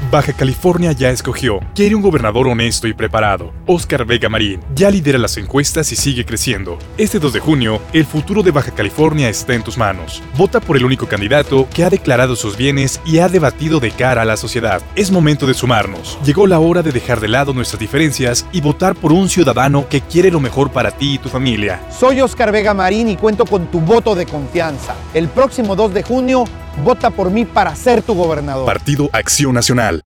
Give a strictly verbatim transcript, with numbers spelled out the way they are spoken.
Baja California ya escogió. Quiere un gobernador honesto y preparado. Óscar Vega Marín ya lidera las encuestas y sigue creciendo. Este dos de junio, el futuro de Baja California está en tus manos. Vota por el único candidato que ha declarado sus bienes y ha debatido de cara a la sociedad. Es momento de sumarnos. Llegó la hora de dejar de lado nuestras diferencias y votar por un ciudadano que quiere lo mejor para ti y tu familia. Soy Óscar Vega Marín y cuento con tu voto de confianza. El próximo dos de junio, vota por mí para ser tu gobernador. Partido Acción Nacional.